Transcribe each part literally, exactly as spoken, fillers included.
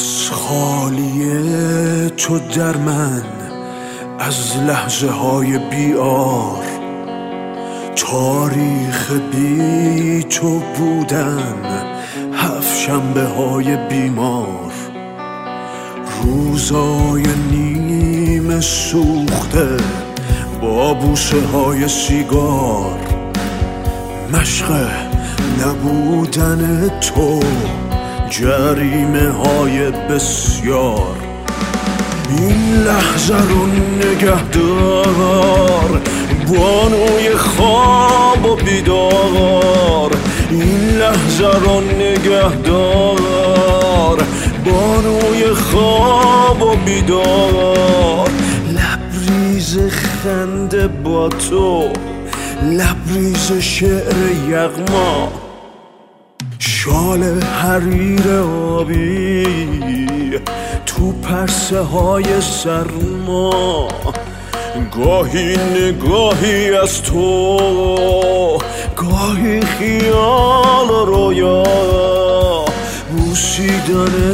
از خالیه تو در من، از لحظه های بیار، تاریخ بی تو بودن، هفت شنبه های بیمار، روزای نیمه سوخته با بوسه های سیگار، مشق نبودن تو، جریمه های بسیار. این لحظه رو نگه دار، بانوی خواب و بیدار. این لحظه رو نگه دار، بانوی خواب و بیدار. لبریز خنده با تو، لبریز شعر یغما، شال حریر آبی تو پرسه های سرما. گاهی نگاهی از تو، گاهی خیال رویا، بوسیدن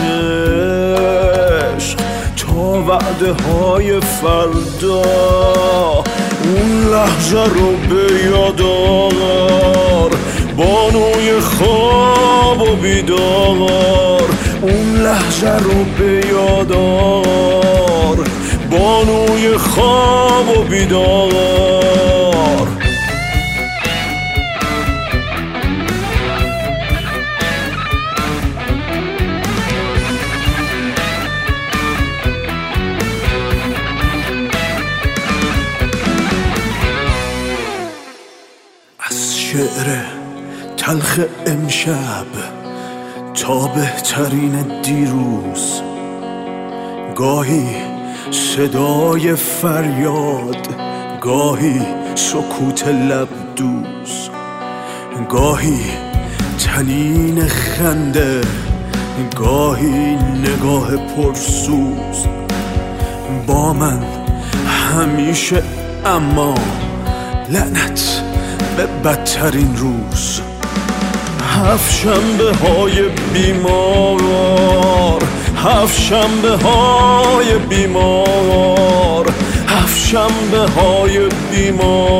تنش تا وعده های فردا. اون لحظه رو به یاد آور، بانوی خواب و بیدار. اون لحظه رو به یاد آور، بانوی خواب و بیدار. از شعر تلخ امشب تا بهترین دیروز، گاهی صدای فریاد، گاهی سکوت لب دوز، گاهی طنین خنده، گاهی نگاه پرسوز. با من همیشه، اما لعنت به بدترین روز. هفت شنبه های بیمار، هفت شنبه های بیمار، هفت شنبه های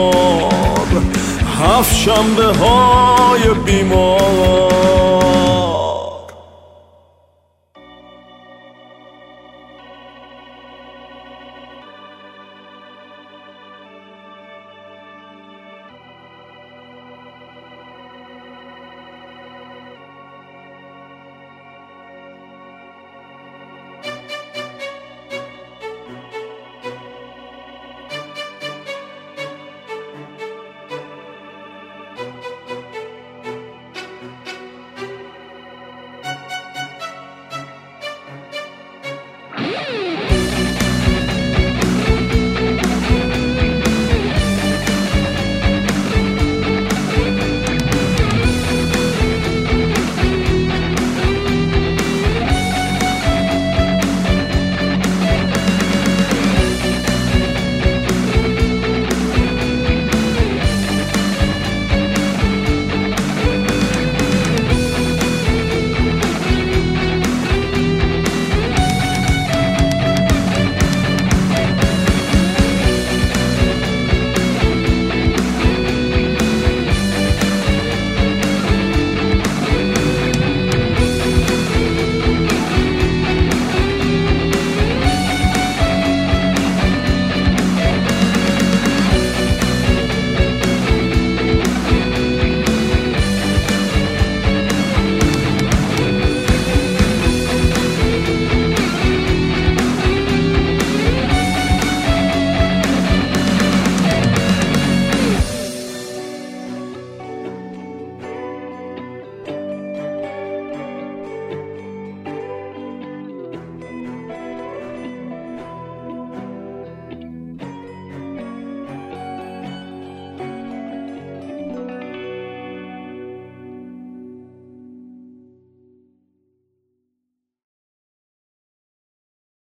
بیمار، هفت شنبه های بیمار.